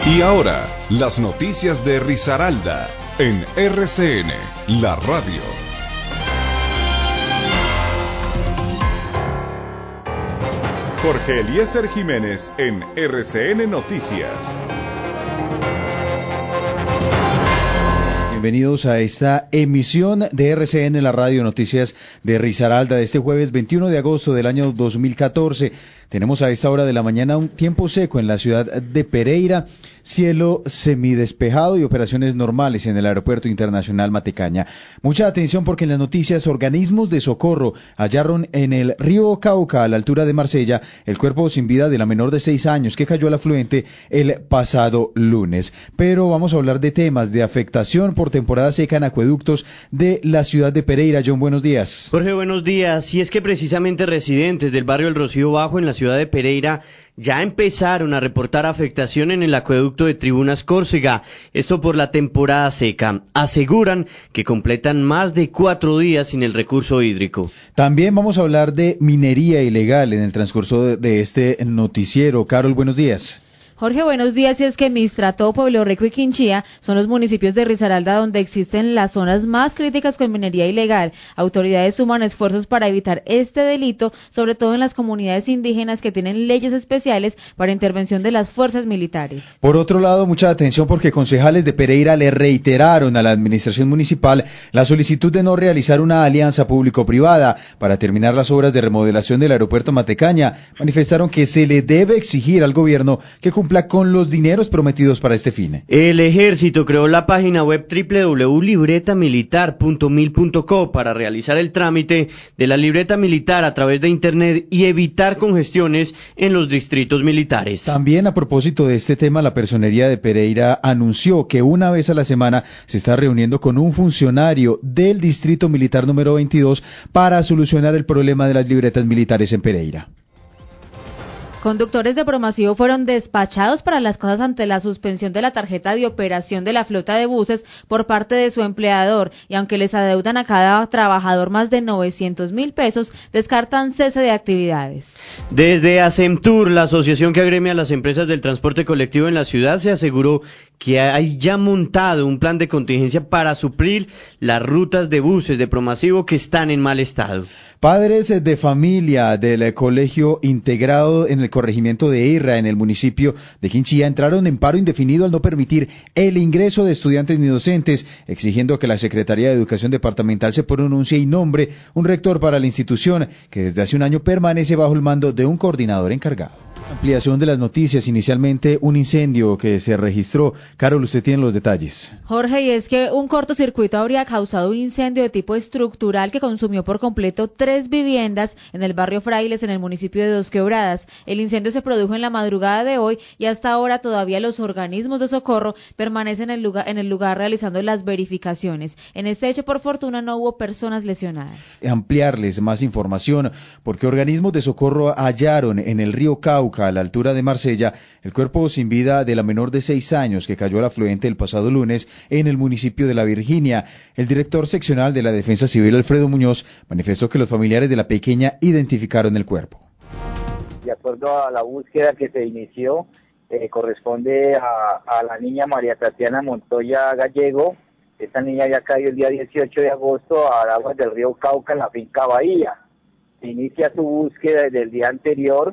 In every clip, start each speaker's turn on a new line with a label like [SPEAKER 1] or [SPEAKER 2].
[SPEAKER 1] Y ahora, las noticias de Risaralda en RCN, la radio. Jorge Eliezer Jiménez en RCN Noticias.
[SPEAKER 2] Bienvenidos a esta emisión de RCN, la radio Noticias de Risaralda, de este jueves 21 de agosto del año 2014. Tenemos a esta hora de la mañana un tiempo seco en la ciudad de Pereira, cielo semidespejado y operaciones normales en el Aeropuerto Internacional Matecaña. Mucha atención porque en las noticias, organismos de socorro hallaron en el río Cauca, a la altura de Marsella, el cuerpo sin vida de la menor de 6 años que cayó al afluente el pasado lunes. Pero vamos a hablar de temas de afectación por temporada seca en acueductos de la ciudad de Pereira. John, buenos días.
[SPEAKER 3] Jorge, buenos días. Y es que precisamente residentes del barrio El Rocío Bajo en la ciudad de Pereira ya empezaron a reportar afectación en el acueducto de Tribunas Córcega, esto por la temporada seca. Aseguran que completan más de 4 días sin el recurso hídrico.
[SPEAKER 2] También vamos a hablar de minería ilegal en el transcurso de este noticiero. Carol, buenos días.
[SPEAKER 4] Jorge, buenos días. Y es que Mistrató, Pueblo Rico y Quinchía son los municipios de Risaralda donde existen las zonas más críticas con minería ilegal. Autoridades suman esfuerzos para evitar este delito, sobre todo en las comunidades indígenas que tienen leyes especiales para intervención de las fuerzas militares.
[SPEAKER 2] Por otro lado, mucha atención porque concejales de Pereira le reiteraron a la administración municipal la solicitud de no realizar una alianza público-privada para terminar las obras de remodelación del aeropuerto Matecaña. Manifestaron que se le debe exigir al gobierno que cumpla con los dineros prometidos para este fin.
[SPEAKER 3] El ejército creó la página web www.libretamilitar.mil.co para realizar el trámite de la libreta militar a través de internet y evitar congestiones en los distritos militares.
[SPEAKER 2] También a propósito de este tema, la Personería de Pereira anunció que una vez a la semana se está reuniendo con un funcionario del Distrito Militar número 22 para solucionar el problema de las libretas militares en Pereira.
[SPEAKER 4] Conductores de Promasivo fueron despachados para las casas ante la suspensión de la tarjeta de operación de la flota de buses por parte de su empleador, y aunque les adeudan a cada trabajador más de 900.000 pesos, descartan cese de actividades.
[SPEAKER 3] Desde Asemtur, la asociación que agremia a las empresas del transporte colectivo en la ciudad, se aseguró que hay ya montado un plan de contingencia para suplir las rutas de buses de Promasivo que están en mal estado.
[SPEAKER 2] Padres de familia del colegio integrado en el corregimiento de Irra, en el municipio de Quinchía, entraron en paro indefinido al no permitir el ingreso de estudiantes ni docentes, exigiendo que la Secretaría de Educación Departamental se pronuncie y nombre un rector para la institución, que desde hace un año permanece bajo el mando de un coordinador encargado. Ampliación de las noticias, inicialmente un incendio que se registró. Carol, usted tiene los detalles.
[SPEAKER 4] Jorge, y es que un cortocircuito habría causado un incendio de tipo estructural que consumió por completo 3 viviendas en el barrio Frailes, en el municipio de Dos Quebradas. El incendio se produjo en la madrugada de hoy y hasta ahora todavía los organismos de socorro permanecen en el lugar realizando las verificaciones. En este hecho, por fortuna, no hubo personas lesionadas.
[SPEAKER 2] Ampliarles más información, porque organismos de socorro hallaron en el río Cauca, a la altura de Marsella, el cuerpo sin vida de la menor de 6 años que cayó al afluente el pasado lunes en el municipio de La Virginia. El director seccional de la Defensa Civil, Alfredo Muñoz, manifestó que los familiares de la pequeña identificaron el cuerpo.
[SPEAKER 5] De acuerdo a la búsqueda que se inició, corresponde a la niña María Tatiana Montoya Gallego. Esta niña había caído el día 18 de agosto a aguas del río Cauca en la finca Bahía. Se inicia su búsqueda desde el día anterior,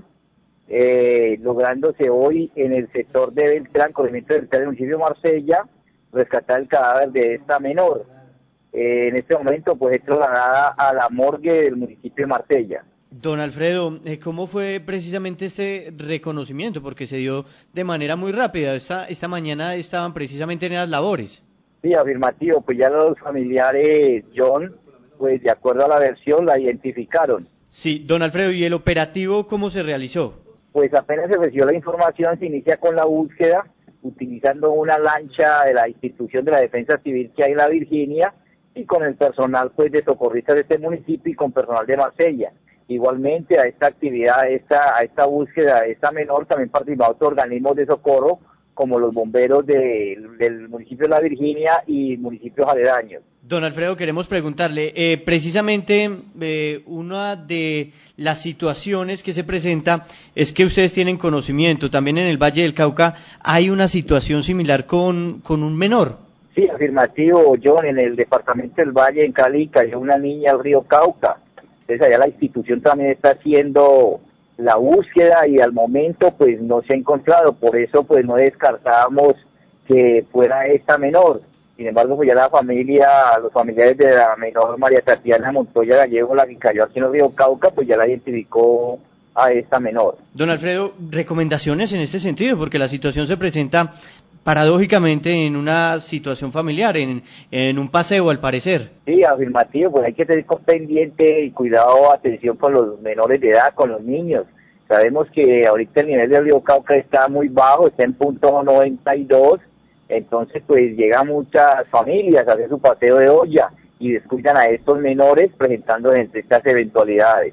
[SPEAKER 5] lográndose hoy en el sector de Beltrán, corregimiento de Beltrán, del municipio de Marsella, rescatar el cadáver de esta menor. En este momento pues es trasladada a la morgue del municipio de Marsella.
[SPEAKER 3] Don Alfredo, ¿cómo fue precisamente este reconocimiento? Porque se dio de manera muy rápida. Esta mañana estaban precisamente en las labores.
[SPEAKER 5] Sí, afirmativo, pues ya los familiares, John, pues de acuerdo a la versión la identificaron.
[SPEAKER 3] Sí, don Alfredo, ¿y el operativo cómo se realizó?
[SPEAKER 5] Pues apenas se recibió la información, se inicia con la búsqueda, utilizando una lancha de la institución de la Defensa Civil que hay en La Virginia, y con el personal pues de socorristas de este municipio y con personal de Marsella. Igualmente a esta actividad, a esta búsqueda de esta menor también participaron otros organismos de socorro, como los bomberos del municipio de La Virginia y municipios aledaños.
[SPEAKER 3] Don Alfredo, queremos preguntarle, precisamente una de las situaciones que se presenta es que ustedes tienen conocimiento, también en el Valle del Cauca hay una situación similar con un menor.
[SPEAKER 5] Sí, afirmativo, John, en el departamento del Valle, en Cali, cayó una niña al río Cauca. Entonces allá la institución también está haciendo la búsqueda y al momento pues no se ha encontrado, por eso pues no descartábamos que fuera esta menor. Sin embargo, pues ya los familiares de la menor María Tatiana Montoya Gallego, la que cayó aquí en el río Cauca, pues ya la identificó a esta menor.
[SPEAKER 3] Don Alfredo, recomendaciones en este sentido, porque la situación se presenta paradójicamente en una situación familiar, en un paseo al parecer.
[SPEAKER 5] Sí, afirmativo, pues hay que tener pendiente y cuidado, atención con los menores de edad, con los niños. Sabemos que ahorita el nivel del río Cauca está muy bajo, está en punto 92, entonces pues llegan muchas familias a hacer su paseo de olla y descuidan a estos menores presentando entre estas eventualidades.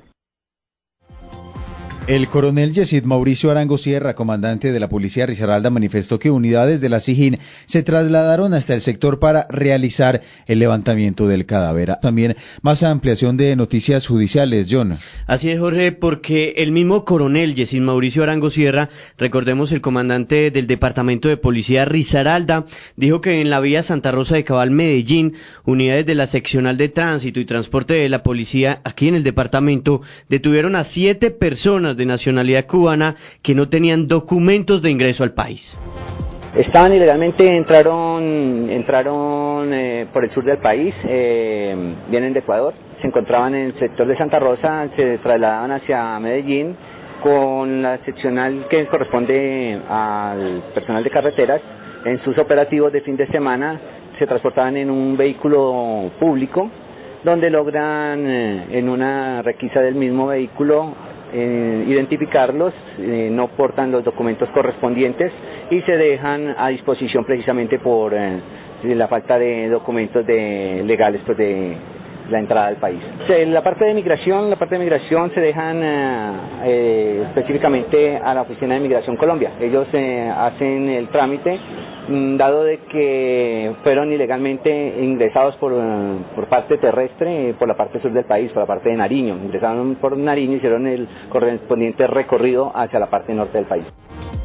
[SPEAKER 2] El coronel Yesid Mauricio Arango Sierra, comandante de la Policía Risaralda, manifestó que unidades de la SIJIN se trasladaron hasta el sector para realizar el levantamiento del cadáver. También más ampliación de noticias judiciales, John.
[SPEAKER 3] Así es, Jorge, porque el mismo coronel Yesid Mauricio Arango Sierra, recordemos el comandante del Departamento de Policía Risaralda, dijo que en la vía Santa Rosa de Cabal, Medellín, unidades de la seccional de tránsito y transporte de la policía aquí en el departamento detuvieron a 7 personas de nacionalidad cubana que no tenían documentos de ingreso al país.
[SPEAKER 6] Estaban ilegalmente, entraron por el sur del país, vienen de Ecuador, se encontraban en el sector de Santa Rosa, se trasladaban hacia Medellín con la seccional que corresponde al personal de carreteras. En sus operativos de fin de semana se transportaban en un vehículo público, donde logran en una requisa del mismo vehículo identificarlos, no portan los documentos correspondientes y se dejan a disposición precisamente por la falta de documentos legales pues de la entrada al país. La parte de migración se dejan específicamente a la Oficina de Migración Colombia. Ellos hacen el trámite, dado de que fueron ilegalmente ingresados por parte terrestre, por la parte sur del país, por la parte de Nariño. Ingresaron por Nariño y hicieron el correspondiente recorrido hacia la parte norte del país.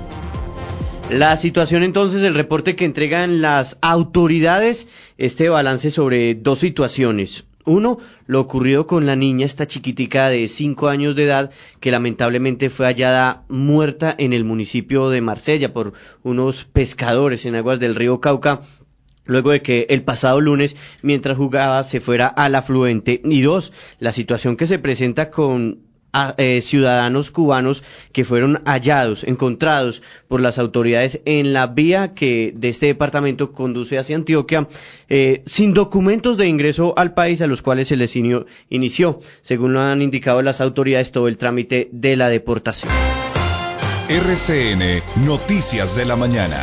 [SPEAKER 3] La situación entonces, el reporte que entregan las autoridades, este balance sobre dos situaciones. Uno, lo ocurrido con la niña, esta chiquitica de 5 años de edad, que lamentablemente fue hallada muerta en el municipio de Marsella por unos pescadores en aguas del río Cauca, luego de que el pasado lunes, mientras jugaba, se fuera al afluente. Y dos, la situación que se presenta con ciudadanos cubanos que fueron encontrados por las autoridades en la vía que de este departamento conduce hacia Antioquia, sin documentos de ingreso al país, a los cuales se les inició, según lo han indicado las autoridades, todo el trámite de la deportación.
[SPEAKER 1] RCN Noticias de la Mañana.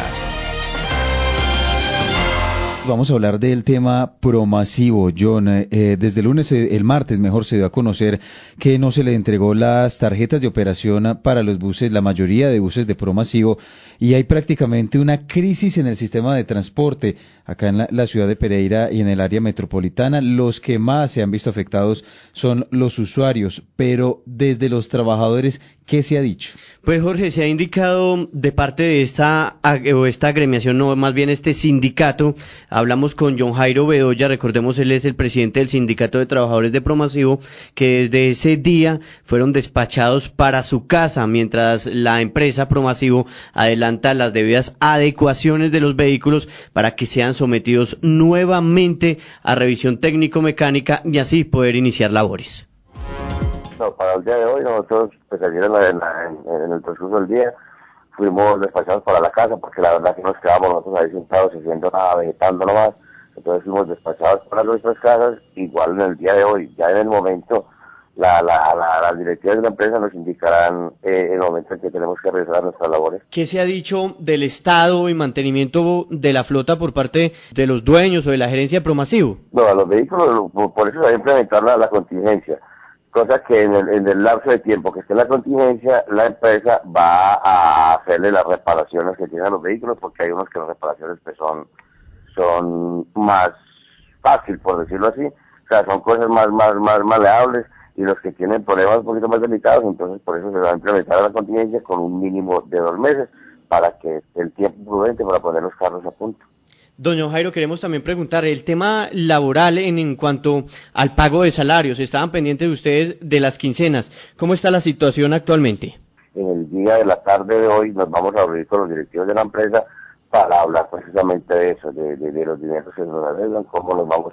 [SPEAKER 2] Vamos a hablar del tema Promasivo, John. Desde el martes, se dio a conocer que no se le entregó las tarjetas de operación para los buses, la mayoría de buses de Promasivo, y hay prácticamente una crisis en el sistema de transporte acá en la ciudad de Pereira y en el área metropolitana. Los que más se han visto afectados son los usuarios, pero desde los trabajadores, ¿qué se ha dicho?
[SPEAKER 3] Pues Jorge, se ha indicado de parte de esta agremiación, no, más bien este sindicato. Hablamos con John Jairo Bedoya, recordemos él es el presidente del Sindicato de Trabajadores de Promasivo, que desde ese día fueron despachados para su casa, mientras la empresa Promasivo adelanta las debidas adecuaciones de los vehículos para que sean sometidos nuevamente a revisión técnico-mecánica y así poder iniciar labores.
[SPEAKER 7] No, para el día de hoy nosotros, pues ayer en el transcurso del día, fuimos despachados para la casa, porque la verdad que nos quedamos nosotros ahí sentados haciendo nada, vegetando nomás. Entonces fuimos despachados para nuestras casas. Igual en el día de hoy, ya en el momento, las directivas de la empresa nos indicarán el momento en que tenemos que realizar nuestras labores.
[SPEAKER 3] ¿Qué se ha dicho del estado y mantenimiento de la flota por parte de los dueños o de la gerencia de Promasivo?
[SPEAKER 7] No, a los vehículos, por eso se va a implementar la contingencia. cosa que en el lapso de tiempo que esté en la contingencia, la empresa va a hacerle las reparaciones que tienen los vehículos, porque hay unos que las reparaciones pues son más fácil, por decirlo así, o sea, son cosas más maleables, y los que tienen problemas un poquito más delicados, entonces por eso se va a implementar la contingencia con un mínimo de 2 meses, para que esté el tiempo prudente para poner los carros a punto.
[SPEAKER 3] Doña Jairo, queremos también preguntar el tema laboral en cuanto al pago de salarios. Estaban pendientes de ustedes de las quincenas. ¿Cómo está la situación actualmente?
[SPEAKER 7] En el día de la tarde de hoy nos vamos a reunir con los directivos de la empresa para hablar precisamente de eso, de los dineros que nos arreglan, cómo los vamos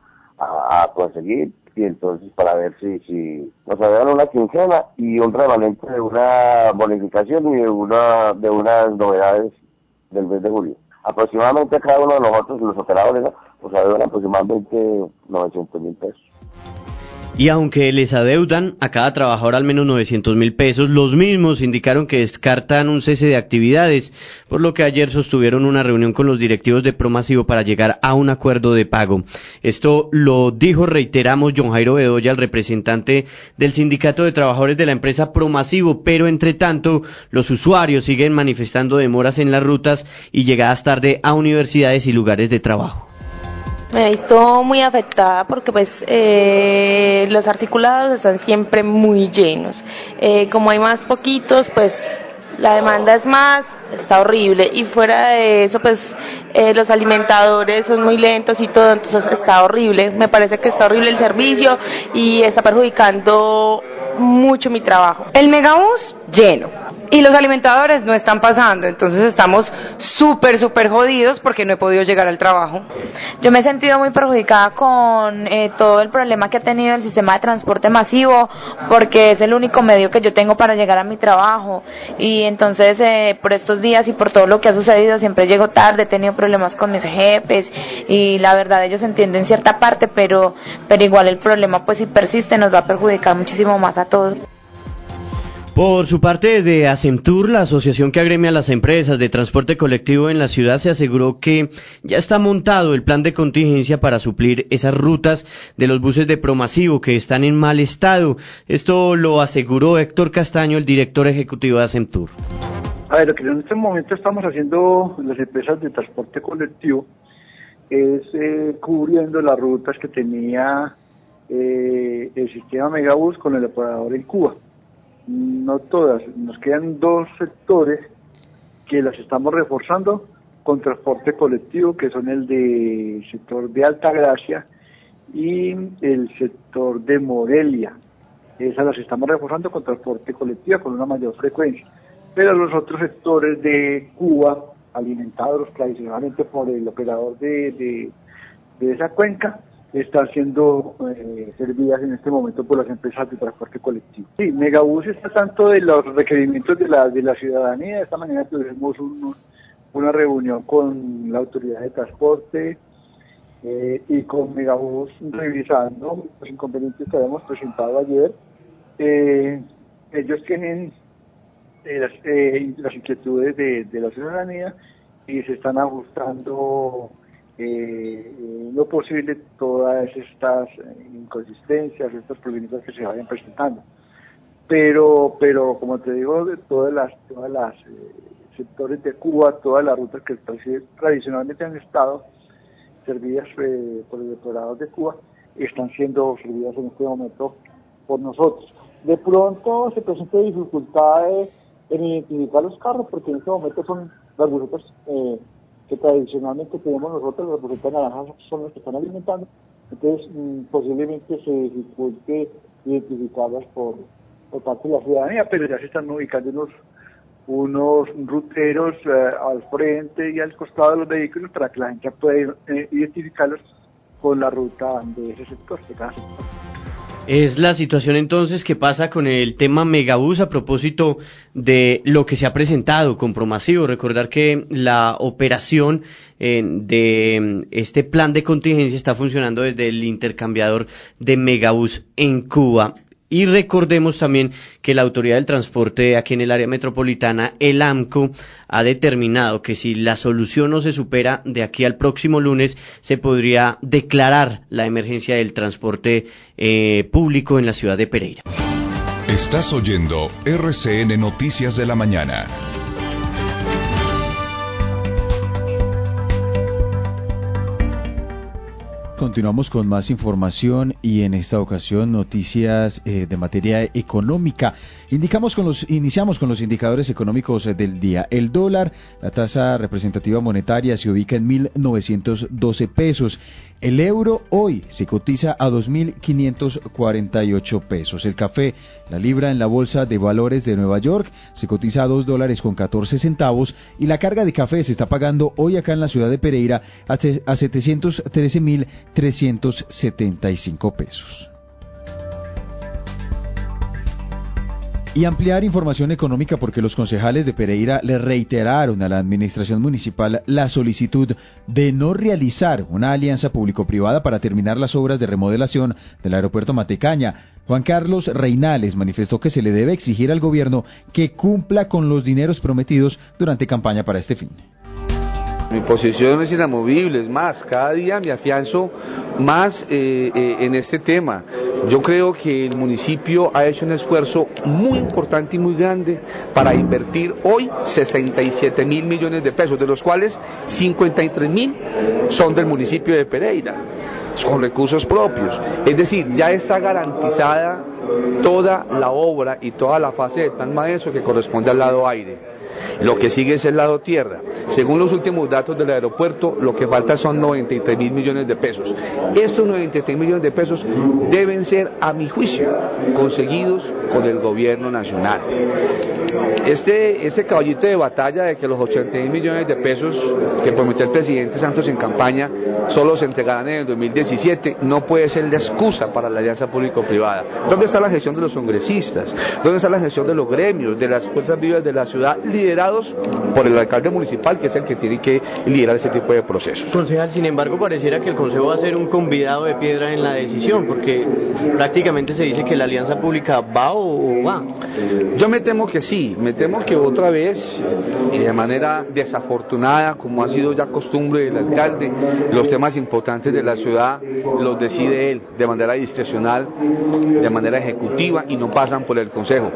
[SPEAKER 7] a conseguir, y entonces para ver si nos arreglan una quincena y un remanente de una bonificación y de unas novedades del mes de julio. Aproximadamente cada uno de nosotros, los operadores, ¿no?, pues adeudan aproximadamente 900.000 pesos.
[SPEAKER 3] Y aunque les adeudan a cada trabajador al menos 900.000 pesos, los mismos indicaron que descartan un cese de actividades, por lo que ayer sostuvieron una reunión con los directivos de Promasivo para llegar a un acuerdo de pago. Esto lo dijo, reiteramos, John Jairo Bedoya, el representante del sindicato de trabajadores de la empresa Promasivo, pero entre tanto los usuarios siguen manifestando demoras en las rutas y llegadas tarde a universidades y lugares de trabajo.
[SPEAKER 8] Me he visto muy afectada porque pues los articulados están siempre muy llenos. Como hay más poquitos, pues la demanda es más, está horrible. Y fuera de eso, pues los alimentadores son muy lentos y todo, entonces está horrible. Me parece que está horrible el servicio y está perjudicando mucho mi trabajo.
[SPEAKER 9] El megabús lleno. Y los alimentadores no están pasando, entonces estamos súper jodidos porque no he podido llegar al trabajo.
[SPEAKER 8] Yo me he sentido muy perjudicada con todo el problema que ha tenido el sistema de transporte masivo, porque es el único medio que yo tengo para llegar a mi trabajo, y entonces por estos días y por todo lo que ha sucedido siempre llego tarde, he tenido problemas con mis jefes, y la verdad ellos entienden cierta parte, pero igual el problema pues si persiste nos va a perjudicar muchísimo más a todos.
[SPEAKER 3] Por su parte, de Asemtur, la asociación que agremia a las empresas de transporte colectivo en la ciudad, se aseguró que ya está montado el plan de contingencia para suplir esas rutas de los buses de Promasivo que están en mal estado. Esto lo aseguró Héctor Castaño, el director ejecutivo de Asemtur.
[SPEAKER 10] A ver, lo que en este momento estamos haciendo las empresas de transporte colectivo es cubriendo las rutas que tenía el sistema Megabús con el operador en Cuba. No todas, nos quedan 2 sectores que las estamos reforzando con transporte colectivo, que son el de sector de Altagracia y el sector de Morelia. Esas las estamos reforzando con transporte colectivo con una mayor frecuencia. Pero los otros sectores de Cuba, alimentados tradicionalmente por el operador de esa cuenca, están siendo servidas en este momento por las empresas de transporte colectivo. Sí, Megabús está tanto de los requerimientos de la ciudadanía. De esta manera tuvimos una reunión con la autoridad de transporte y con Megabús revisando los inconvenientes que habíamos presentado ayer. Ellos tienen las inquietudes de la ciudadanía y se están ajustando lo posible todas estas inconsistencias, estos problemas que se vayan presentando. Pero como te digo, de todas las sectores de Cuba, todas las rutas que tradicionalmente han estado servidas por el operador de Cuba, están siendo servidas en este momento por nosotros. De pronto se presenta dificultades en identificar los carros, porque en este momento son las rutas que tradicionalmente tenemos nosotros, las bucetas naranjas son las que están alimentando, entonces posiblemente se dificulte identificarlas por parte de la ciudadanía, pero ya se están ubicando unos ruteros al frente y al costado de los vehículos para que la gente pueda identificarlos con la ruta de ese sector, de cada sector.
[SPEAKER 3] Es la situación entonces que pasa con el tema Megabús a propósito de lo que se ha presentado con Promasivo. Recordar que la operación de este plan de contingencia está funcionando desde el intercambiador de Megabús en Cuba. Y recordemos también que la Autoridad del Transporte aquí en el área metropolitana, el AMCO, ha determinado que si la solución no se supera de aquí al próximo lunes, se podría declarar la emergencia del transporte público en la ciudad de Pereira.
[SPEAKER 1] Estás oyendo RCN Noticias de la Mañana.
[SPEAKER 2] Continuamos con más información y en esta ocasión noticias de materia económica. Iniciamos con los indicadores económicos del día. El dólar, la tasa representativa monetaria, se ubica en 1.912 pesos. El euro hoy se cotiza a 2.548 pesos. El café, la libra en la bolsa de valores de Nueva York, se cotiza a $2.14 y la carga de café se está pagando hoy acá en la ciudad de Pereira a 713.375 pesos. Y ampliar información económica porque los concejales de Pereira le reiteraron a la administración municipal la solicitud de no realizar una alianza público-privada para terminar las obras de remodelación del aeropuerto Matecaña. Juan Carlos Reinales manifestó que se le debe exigir al gobierno que cumpla con los dineros prometidos durante campaña para este fin.
[SPEAKER 11] Mi posición es inamovible, es más, cada día me afianzo más en este tema. Yo creo que el municipio ha hecho un esfuerzo muy importante y muy grande para invertir hoy 67.000 millones de pesos, de los cuales 53.000 son del municipio de Pereira, con recursos propios. Es decir, ya está garantizada toda la obra y toda la fase de plan maestro que corresponde al lado aire. Lo que sigue es el lado tierra. Según los últimos datos del aeropuerto, lo que falta son 93.000 millones de pesos. Estos 93 millones de pesos deben ser, a mi juicio, conseguidos con el gobierno nacional. Este caballito de batalla de que los 80.000 millones de pesos que prometió el presidente Santos en campaña solo se entregarán en el 2017 no puede ser la excusa para la alianza público-privada. ¿Dónde está la gestión de los congresistas? ¿Dónde está la gestión de los gremios, de las fuerzas vivas de la ciudad, liderados por el alcalde municipal, que es el que tiene que liderar ese tipo de procesos?
[SPEAKER 3] Concejal, sin embargo, pareciera que el Consejo va a ser un convidado de piedra en la decisión, porque prácticamente se dice que la alianza pública va o va.
[SPEAKER 11] Yo me temo que sí, me temo que otra vez, y de manera desafortunada, como ha sido ya costumbre del alcalde, los temas importantes de la ciudad los decide él de manera discrecional, de manera ejecutiva, y no pasan por el Consejo.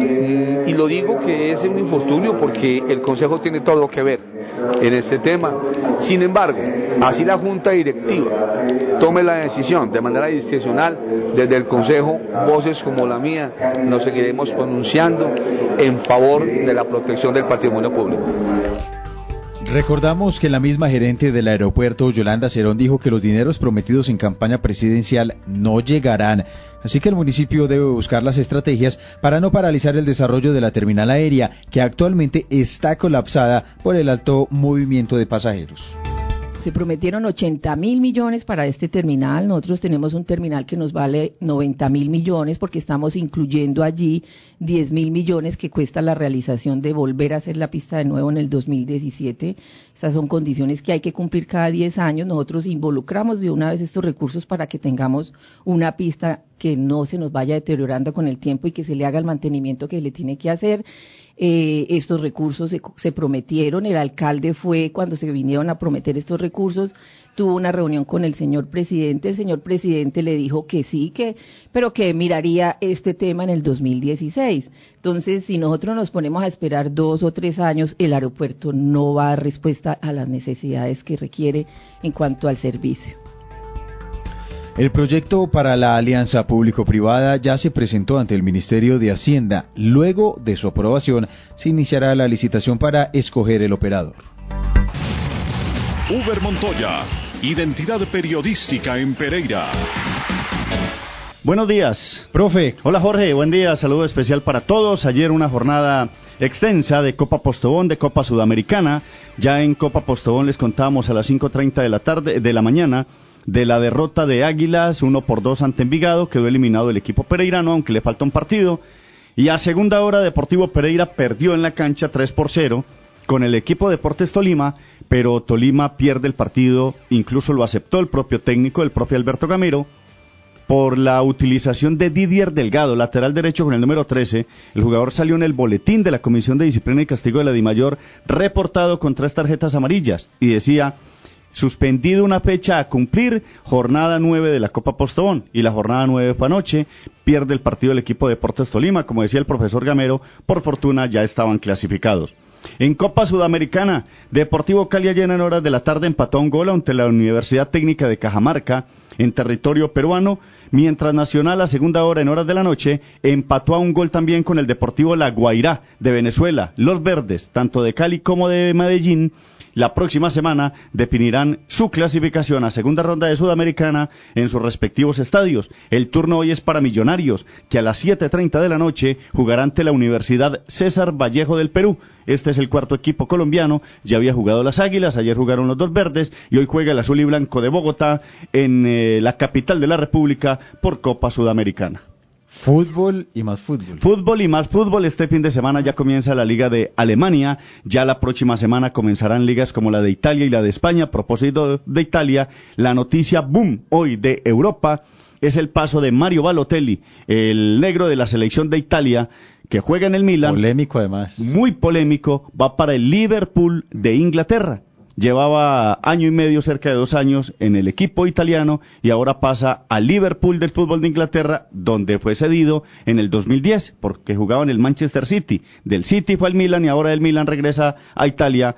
[SPEAKER 11] Y lo digo que es un infortunio porque el Consejo tiene todo que ver en este tema. Sin embargo, así la Junta Directiva tome la decisión de manera discrecional, desde el Consejo, voces como la mía, nos seguiremos pronunciando en favor de la protección del patrimonio público.
[SPEAKER 2] Recordamos que la misma gerente del aeropuerto, Yolanda Cerón, dijo que los dineros prometidos en campaña presidencial no llegarán. Así que el municipio debe buscar las estrategias para no paralizar el desarrollo de la terminal aérea, que actualmente está colapsada por el alto movimiento de pasajeros.
[SPEAKER 12] Se prometieron 80.000 millones para este terminal. Nosotros tenemos un terminal que nos vale 90.000 millones porque estamos incluyendo allí 10.000 millones que cuesta la realización de volver a hacer la pista de nuevo en el 2017. Esas son condiciones que hay que cumplir cada 10 años. Nosotros involucramos de una vez estos recursos para que tengamos una pista que no se nos vaya deteriorando con el tiempo y que se le haga el mantenimiento que le tiene que hacer. Estos recursos se prometieron, el alcalde fue cuando se vinieron a prometer estos recursos, tuvo una reunión con el señor presidente le dijo que sí, pero que miraría este tema en el 2016. Entonces, si nosotros nos ponemos a esperar 2 o 3 años, el aeropuerto no va a dar respuesta a las necesidades que requiere en cuanto al servicio.
[SPEAKER 2] El proyecto para la alianza público-privada ya se presentó ante el Ministerio de Hacienda. Luego de su aprobación, se iniciará la licitación para escoger el operador.
[SPEAKER 1] Uber Montoya, identidad periodística en Pereira.
[SPEAKER 13] Buenos días,
[SPEAKER 2] profe.
[SPEAKER 13] Hola Jorge, buen día, saludo especial para todos. Ayer una jornada extensa de Copa Postobón, de Copa Sudamericana. Ya en Copa Postobón les contábamos a las 5:30 de la mañana de la derrota de Águilas 1-2 ante Envigado. Quedó eliminado el equipo pereirano, aunque le falta un partido. Y a segunda hora Deportivo Pereira perdió en la cancha 3-0 con el equipo Deportes Tolima, pero Tolima pierde el partido, incluso lo aceptó el propio técnico, el propio Alberto Gamero, por la utilización de Didier Delgado, lateral derecho con el número 13. El jugador salió en el boletín de la Comisión de Disciplina y Castigo de la DIMAYOR, reportado con 3 tarjetas amarillas, y decía: suspendido una fecha a cumplir, jornada 9 de la Copa Postobón, y la jornada 9 fue anoche, pierde el partido el equipo de Deportes Tolima, como decía el profesor Gamero, por fortuna ya estaban clasificados. En Copa Sudamericana, Deportivo Cali ayer en horas de la tarde empató a un gol ante la Universidad Técnica de Cajamarca, en territorio peruano, mientras Nacional a segunda hora en horas de la noche empató a un gol también con el Deportivo La Guairá de Venezuela. Los verdes, tanto de Cali como de Medellín, la próxima semana definirán su clasificación a segunda ronda de Sudamericana en sus respectivos estadios. El turno hoy es para Millonarios, que a las 7:30 de la noche jugará ante la Universidad César Vallejo del Perú. Este es el cuarto equipo colombiano, ya había jugado las Águilas, ayer jugaron los dos verdes y hoy juega el Azul y Blanco de Bogotá en la capital de la República por Copa Sudamericana.
[SPEAKER 2] Fútbol y más fútbol.
[SPEAKER 13] Fútbol y más fútbol. Este fin de semana ya comienza la Liga de Alemania. Ya la próxima semana comenzarán ligas como la de Italia y la de España. A propósito de Italia, la noticia boom hoy de Europa es el paso de Mario Balotelli, el negro de la selección de Italia, que juega en el Milan.
[SPEAKER 2] Polémico además.
[SPEAKER 13] Muy polémico. Va para el Liverpool de Inglaterra. Llevaba año y medio, cerca de 2 años, en el equipo italiano y ahora pasa al Liverpool del fútbol de Inglaterra, donde fue cedido en el 2010, porque jugaba en el Manchester City. Del City fue al Milan y ahora el Milan regresa a Italia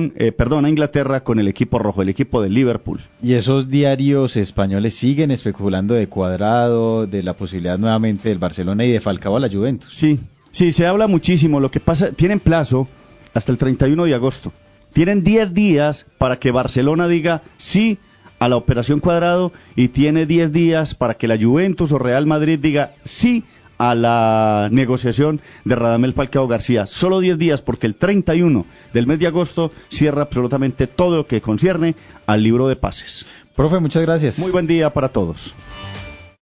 [SPEAKER 13] a Inglaterra con el equipo rojo, el equipo del Liverpool.
[SPEAKER 2] Y esos diarios españoles siguen especulando de Cuadrado, de la posibilidad nuevamente del Barcelona y de Falcao a la Juventus.
[SPEAKER 13] Sí, se habla muchísimo. Lo que pasa, tienen plazo hasta el 31 de agosto. Tienen 10 días para que Barcelona diga sí a la operación Cuadrado y tiene 10 días para que la Juventus o Real Madrid diga sí a la negociación de Radamel Falcao García. Solo 10 días porque el 31 del mes de agosto cierra absolutamente todo lo que concierne al libro de pases.
[SPEAKER 2] Profe, muchas gracias.
[SPEAKER 13] Muy buen día para todos.